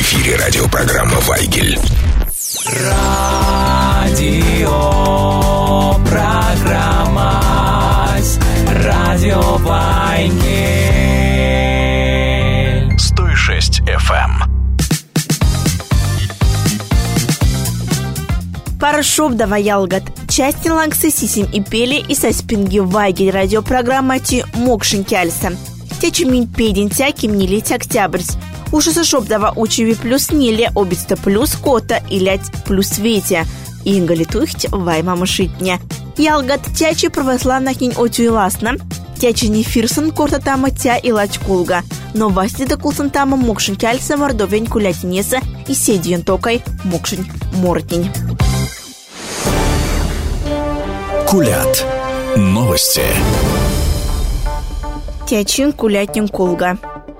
эфире радиопрограмма «Вайгель». Радиопрограмма «Радио Вайгель». 106 FM. Парашуб давай ялгат. Части лангсы сисим и пели и саспинги Вайгель радиопрограмма ти мокшин кяльса. Течемин педин тяким не леть октябрьс. Уши сашоп дава учеви плюс неле обидста плюс кота и лять плюс ветя. Инга летухть вай мама шитня. Ялгат тячи православных нень отюиласна. Тячи не фирсон корта тама тя и лать кулга. Но васти да кулсан тама мокшин кяльса мордовень кулятинеса и седиен токай мокшин мортнень. Кулят. Новости. Тячин кулятнин кулга.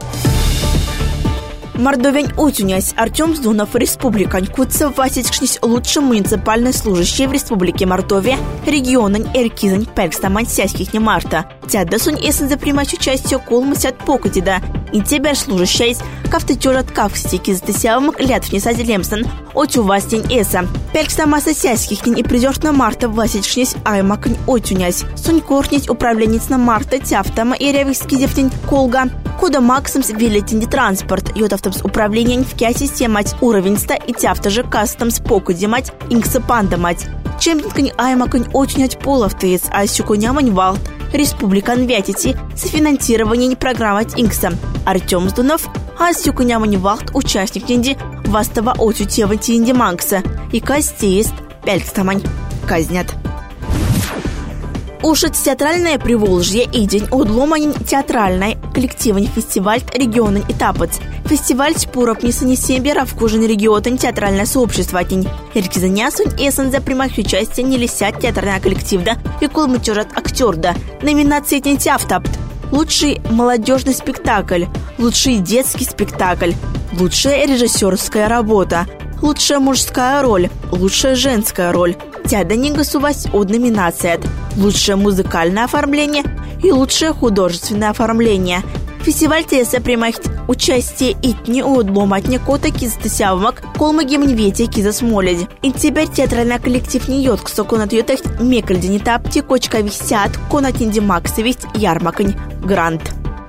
Мордовень утюнясь Артем Сдунов республикань кутся васечкшнись лучший муниципальный служащий в республике Мордовия регионен Эркизань Перкстамань сяських не марта. Тядда сунь эсен за примать участие кулмысят покатида. И тебя служащаясь кафтетюрат кавстики затысявымок лят внесать лемсон отю вастень эса. Перкстамаса сяських и придешь на марта васечкшнись аймакань отюнясь. Сунь кортнить управленец на марта тяфтама и ревиски девтень колга. Куда максимс вилетинди транспорт, йотавтамс управление в кя системать уровеньста и тяфта же кастомс покудимать инкса пандамать. Чем ткань аймакань отюнять половтыец, а сюкунямань валт. Республикан вятити софинансирование программы инкса. Артем Сдунов, а сюкунямань валт участник нинди вастава отю теванти инди манкса. И кастеист пелькстамань казнят. Ушит театральное Приволжье и день одломанин театральный коллективный фестиваль регионен этапец. Фестиваль спуров не санесембера в кожен регион театральное сообщество тень. Эркизанясунь эсен за прямых участие не лисят театральная коллективда и кулматюрат актерда. Номинации тень тяфтапт. Лучший молодежный спектакль, лучший детский спектакль, лучшая режиссерская работа, лучшая мужская роль, лучшая женская роль. Тяда не гасувась от номинацият. Лучшее музыкальное оформление и лучшее художественное оформление. Фестиваль теса примахт участие итни удломатня кота кизатысявмак колмагем ветя кизасмоледь. И теперь театральный коллектив не йотк соконат йотах мекальдини тапти кочка висят конат инди максовесть ярмакань грант.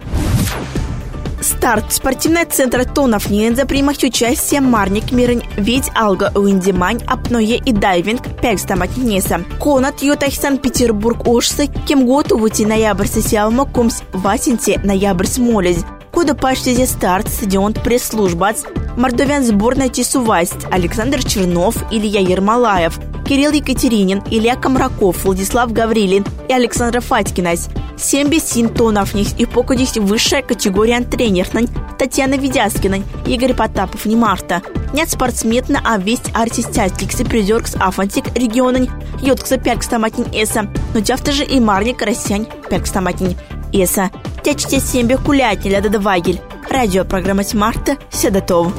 Старт спортивного центра Тонов Нинза примахт участие Марник Мирень ведь Алга Уиндимань апное и дайвинг Перкстамать Неса. Конат Йотах Санкт-Петербург Ошсы кем готовути ноябрь сосявма комс васенте ноябрь смолезь. Куда паштезе старт стадион пресс-службац Мордовян сборная Тисувасть Александр Чернов, Илья Ермолаев, Кирилл Екатеринин, Илья Комраков, Владислав Гаврилин и Александра Фатькинась. 70 тонов них и покудись высшая категория тренернань Татьяна Ведяскина, Игорь Потапов не марта. Нет спортсменна, а весть артистятликсы придёркс афантик регионань йоткса Перкстаматин эса, но тяфта же и марник Россянь Перкстаматин эса. Тячте сембе кулятня да Вайгель. Радиопрограмма Смарта Седатов.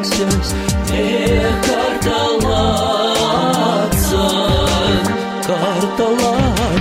Эх, карталатсан,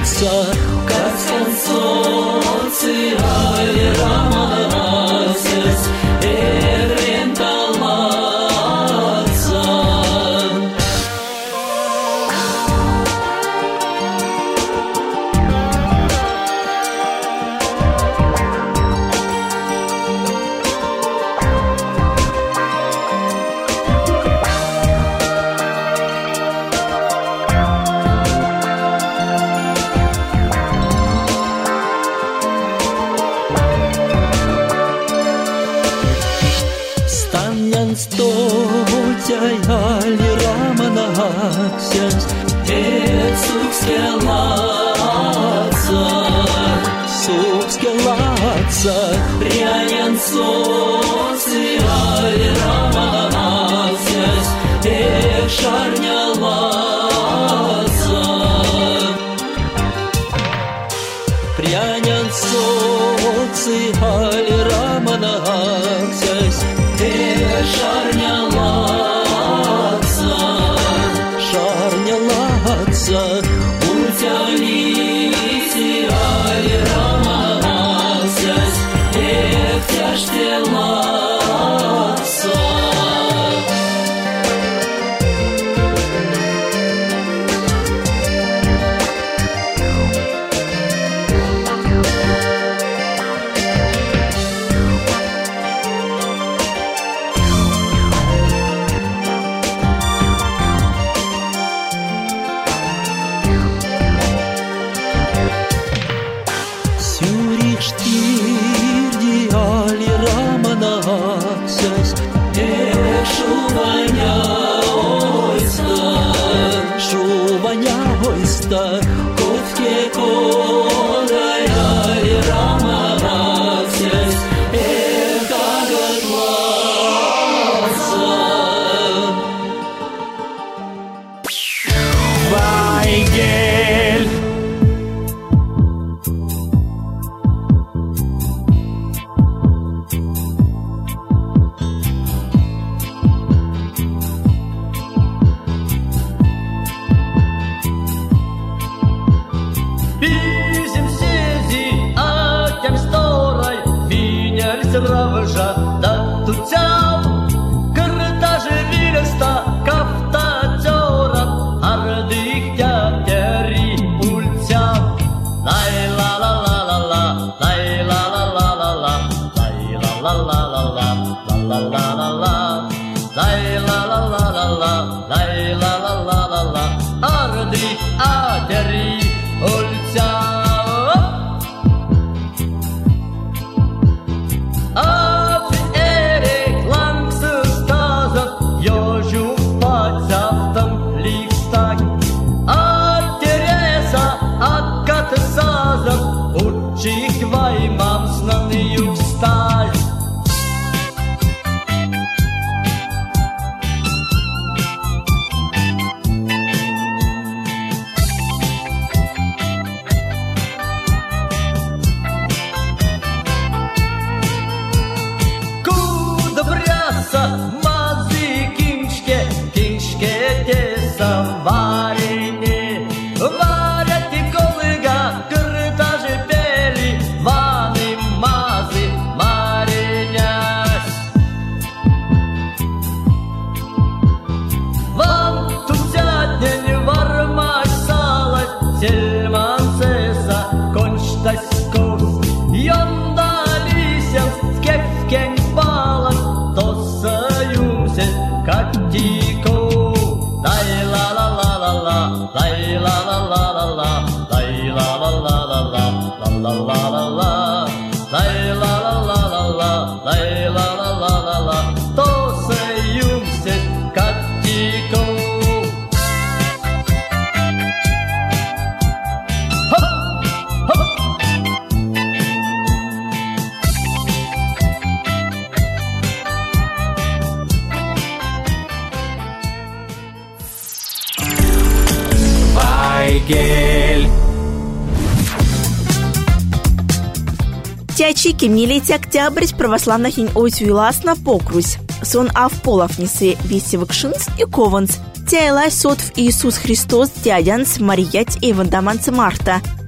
Тячи кемнилите октябрь православных ин ойцвилас на покрусь. Сон авполовнисы висевыкшинс и кованс. Тяйлай сотв Иисус Христос дядянс Мариять Эвандаманцы Марта.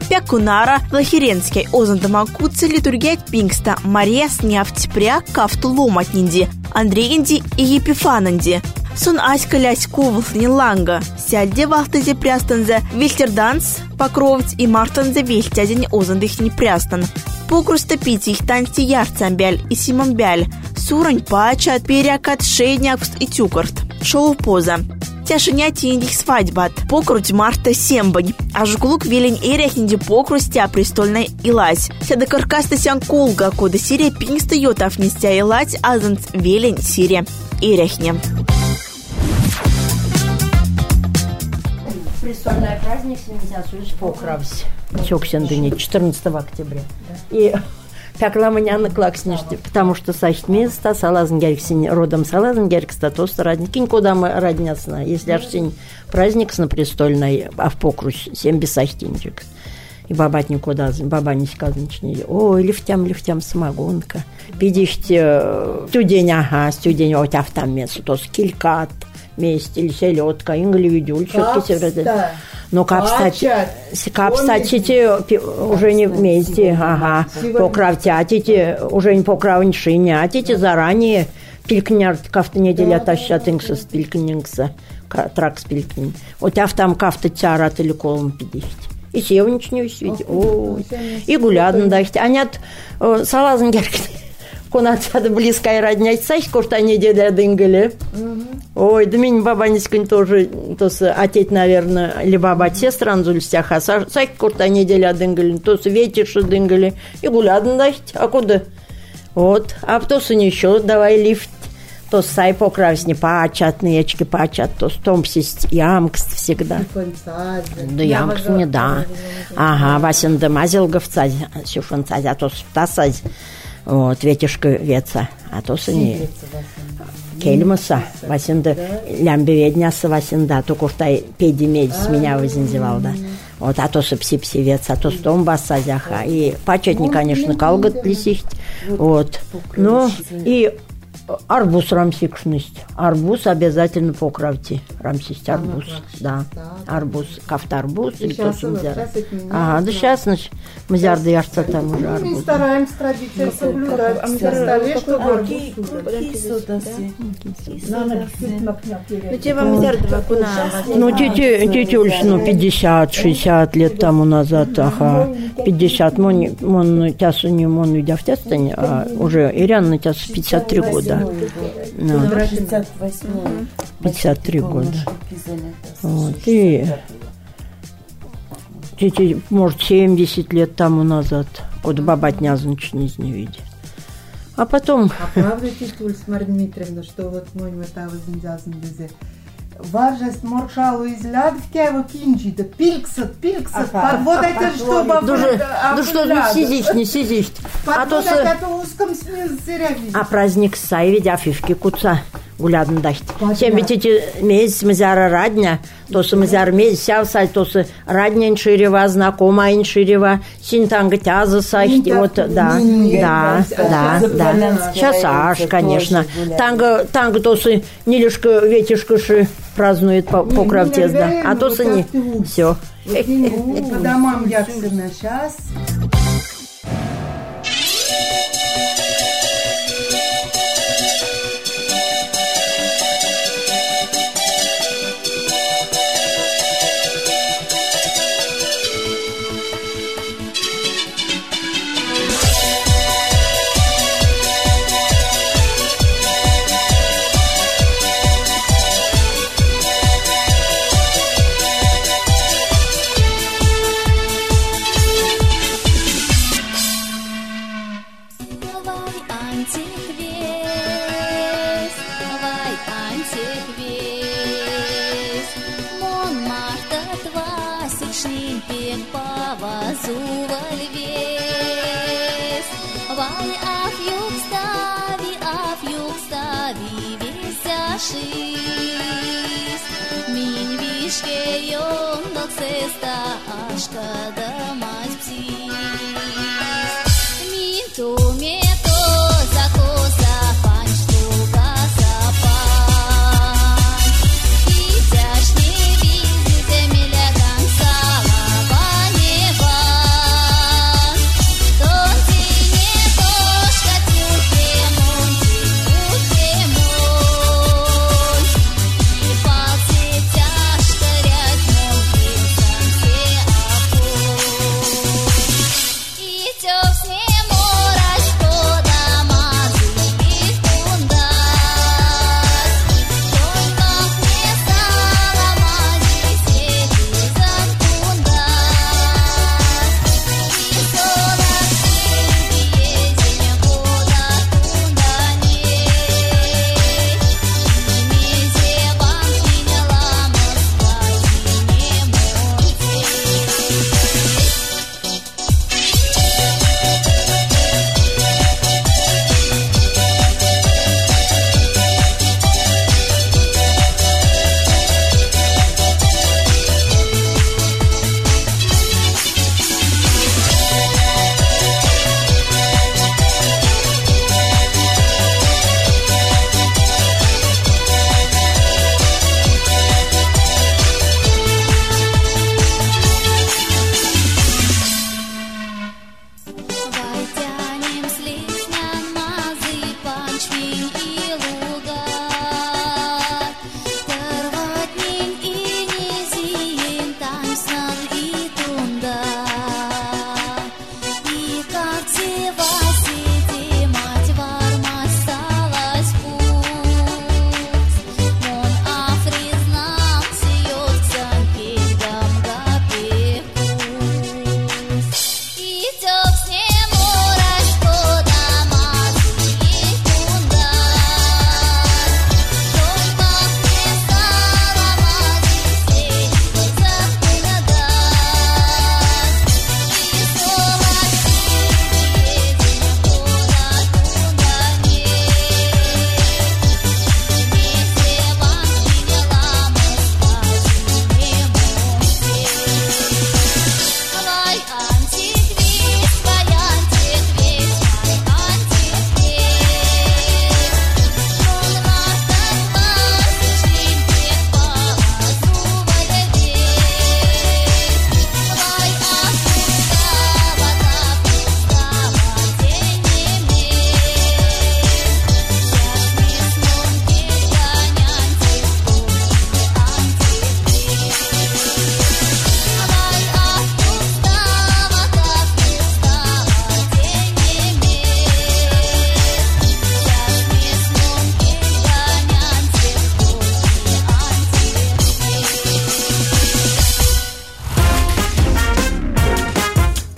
Пякунара, Лахиренский, Озандама Куца, Литургия Пингста, Мария Снявть Пря, Кафту Ломатнинди, Андрейнди и Епифананди. Сон Аська Лясь Кувлсни Ланга, Сядде Вахтазе Прястанзе, Вильтерданс, Покровец и Мартанзе Вильтязень Озандыхни Прястан. Покруста пити их танцти ярцамбяль и симамбяль, Сурань Пачат, Перякат, Шейнякст и Тюкарт. Шоу поза. Тяшиня тиндих свадьбат, покруть Марта Сембань, а жуклук велень эряхнинди покрустя престольной илась. Сяда каркаста сян колга, кода сирия пингста йотав нестя илать, азанц велень сирия эряхне. Престольный праздник Святослав Покровс. Чоксендыне 14 октября. И Пякламаняна клакснешти, потому что сащт места салазн герксин родом салазн геркста то страдникин куда мы роднясна. Если аж сень праздник на престольной, а в покруч 7 бесахтинчик. И бабать никуда, баба не сказаничнее. Ой, лифтям самогонка. Видишь, студень, студень, вот там место, то скилькат. Месте или селедка, ингливидюль, четко все. Но капстать уже не вместе, покравтятите, уже не покравньшинятите, заранее пилькнярт кафта неделя тащатингса спилькнингса, трак спилькнин. Вот там кафта тярат или колом пидишь. И севничню свете, и гулядн дашь. А нет, салазн геркни. Конацада близкая родня, сась курта неделя дынгали. Ой, да меня баба нисколько тоже, то с отец, наверное, или баба сестра анзульстях, а сась курта неделя дынгали, то с ветишь дынгали, и гулядн дать, а куда? Вот, а то с еще давай лифт, то с сай покравсни пачат, нечки пачат, то с том сесть ямкст всегда. Да ямкст не да. Ага, Васин дамазил говцать, сюфанцать, а то с птасать. Вот, ветишка ветца, а то сыне кельмаса, Васинда, лямбеведняса Васинда, то куртай педи медь с меня возинзевал, да. Вот, а то пси вец, а то стом басазяха. И пачетни, конечно, калгат лисихт, вот. Ну, и арбуз рамсикшность. Арбуз обязательно покровти. Рамсисть арбуз, да. Арбуз, кафта арбуз, или то, что мзяр. Ага, да сейчас, значит, мзяр да ярца там уже арбуз. Мы стараемся традицию соблюдать. А мзяр столе, что арбуз. Ну, тебе мзяр два куна. Ну, тетюльш, 50-60 лет тому назад, ага. 50, мон тясу не мон видя в тестане, а уже Ирян на тясу 53 года. 53 года. Вот. И может 70 лет тому назад, куда бабать нязначно из не видит. А потом... А правда, Титуль, Марья Дмитриевна, что вот мой метавы зиндязн безе. Важность моршалу из лядовки, а его кинчи, да пильксат, вот это что, бабушка? Ну что, не сидишь. А то это узком смеялся. А праздник сай, ведя фишки куца. Гулядн дашт. Чем ведь эти месяц мзяра радня, то с мзяр месяц сявсаль, то с радня инширева, знакома инширева, синтанга тяза сайхти, вот, да. Сейчас аж, конечно. Танга то с нилишка, ветишка ши празднует покровтез, да. А то с не. Все. По домам яксына сейчас.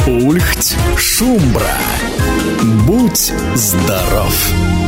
Ульхть Шумбра. Будь здоров.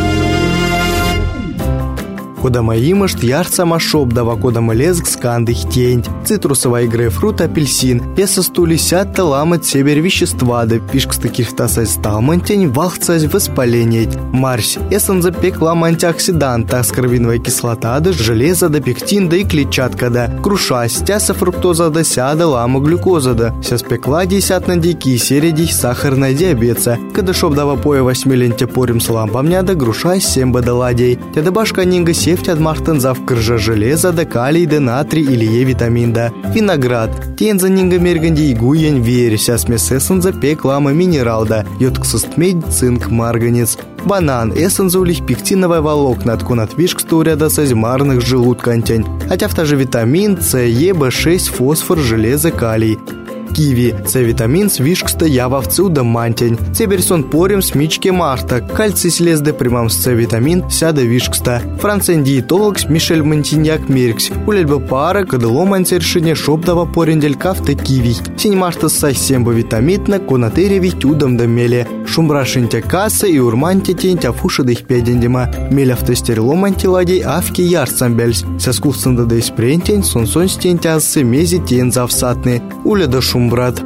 Кода маимышт ярца машобдава, кода малезг скандых тень, цитрусовая грейпфрут, апельсин, песа 150 ламать себер вещества, да пишк с таких тасай сталмантень, валхцась воспаление. Марсь, эсан запек лама антиоксиданта, аскорбиновая кислота, да железо, да пектин, да и клетчатка, да круша, стяса фруктоза, да сяда, лама глюкоза, да ся спекла 10 на дики, середий сахарная диабеца, когда шобдава поя 8 ленте порим с лампамня, да груша 7 бадаладей, да башка нинга нефть от мартенза в крыжа железа, да калий, да натрий или е витамин, да виноград. Тенза нинга мерганди и гуянь верь, ся смесесан запек лама минерал, да йодксост медь, цинк, марганец. Банан, эссенза улих пектиновая волокна, откунат вишк стуряда сазьмарных желудкантень. Хотя в та же витамин С, Е, В6, фосфор, железо, калий. Киви, С-витамин, свишкста, явовцу да мантень. Цеберсон порем смичке марта, кальций слезде примам с С-витамин, сяда вишкста. Францен диетолог Мишель Монтиньяк Меркс. Улельба пара, кадыло мансершине шобдава порендель кафте киви. Синь марта сайсемба витамитна, конатереви тюдам да меле. Шумбрашинтя касса и урмантя тентя фушадых педендема. Меля в тестерло мантиладей авки ярцамбельс. Сяскувцен да испрентень, сонсон стентя ассы мези тенза всатны. Уля да шумбрат.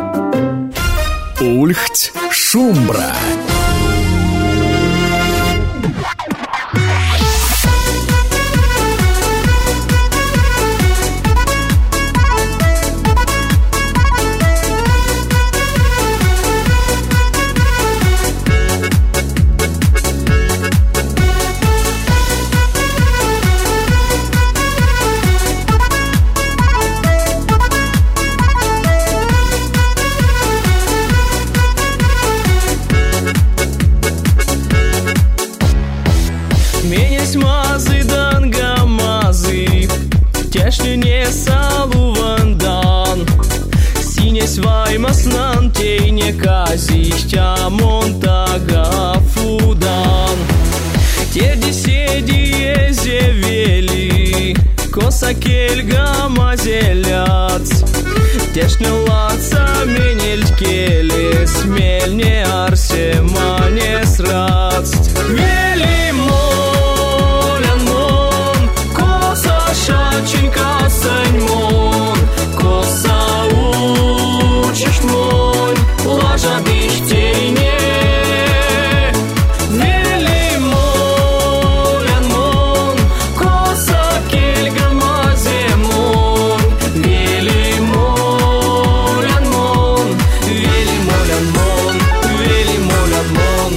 Ульхть Шумбра. Masnan teyne kazihta montaga fudan Terdi sediye zeveli Kosa kelga mazelac Teşne latsa menel keles Melne arse manes ratst Veli molen mon Kosa şaçinka sen mon Kosa учишь мой, ложа биштейне. Вели молен мон, коса кельга маземон. Вели молен мон, вели молен мон, вели молен мон.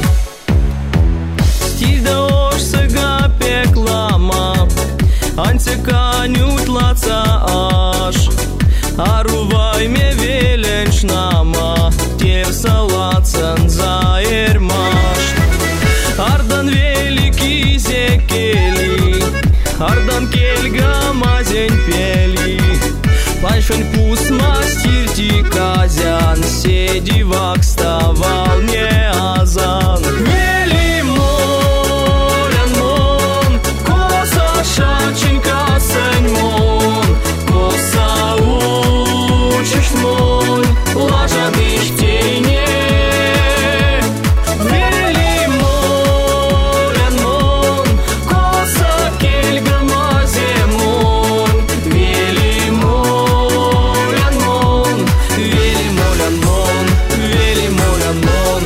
Стиль да ош сага пеклама, анцека нютлаца аш. Арувай ме веленшнама, тев салацан заермаш. Ардан великий зекели, ардан кельга мазень пели. Паншен пус мастирти казян, седи вакставал не азан. Вели молен мон, коса шаченька сень мон, коса учишь мой, ложа биштейне. Вели молен мон, коса кельга маземон. Вели молен мон, вели молен мон, вели молен мон.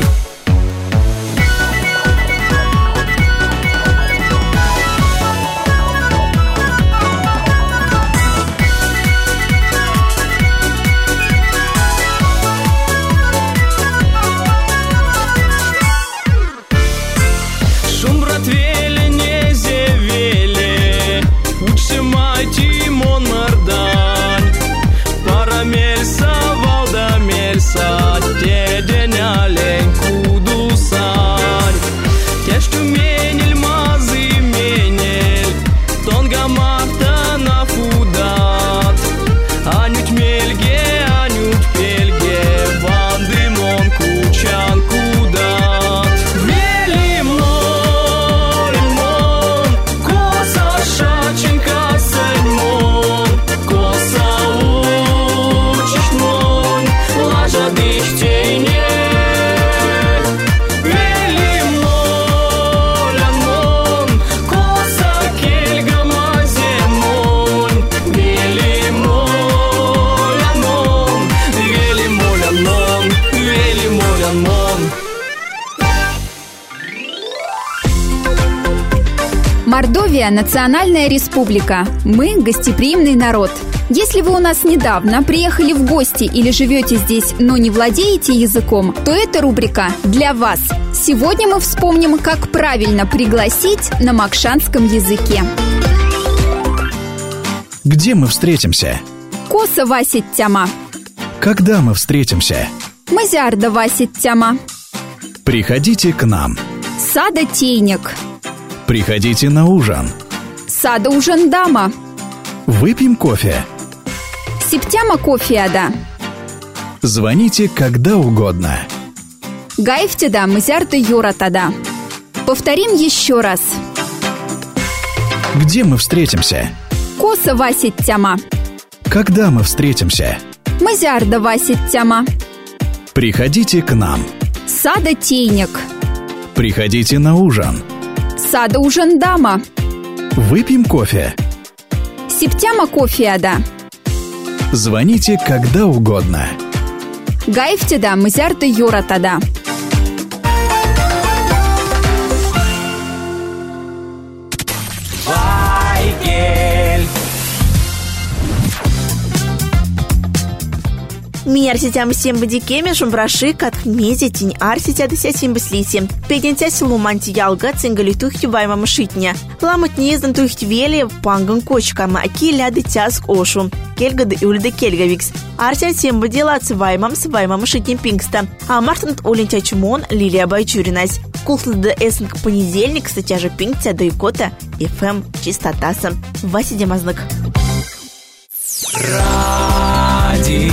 Dich Латвия – национальная республика. Мы – гостеприимный народ. Если вы у нас недавно приехали в гости или живете здесь, но не владеете языком, то эта рубрика для вас. Сегодня мы вспомним, как правильно пригласить на макшанском языке. Где мы встретимся? Коса васит тяма. Когда мы встретимся? Мазярда васит тяма. Приходите к нам. Сада тейник. Приходите на ужин. Сада ужин дама. Выпьем кофе. Септяма кофеада. Звоните когда угодно. Гайфтеда мазярда юратада. Повторим еще раз. Где мы встретимся? Коса васит тяма. Когда мы встретимся? Мазярда васит тяма. Приходите к нам. Сада тейник. Приходите на ужин. Сада ужин дама. Выпьем кофе. Септяма кофеада. Звоните когда угодно. Гайфтеда мазярда юратада. Меня арситям всем бадикеме шумбраши катхмези тень арситя десятим беслити. Педентясь луманти ялга цинgali тухти байма мшитня. Ламут неезден тухти вели панган кочкам, аки ляды тяск ошу. Кельгады и ульда кельгавикс. Арсия всем бадила с ваймом мшитнем пингста. А мартант олентя чумон Лилия Байчуринась. Култлда эсенк понедельник, статья же пингтя да икота. ФМ чистотаса. Вася Демазнак. Радио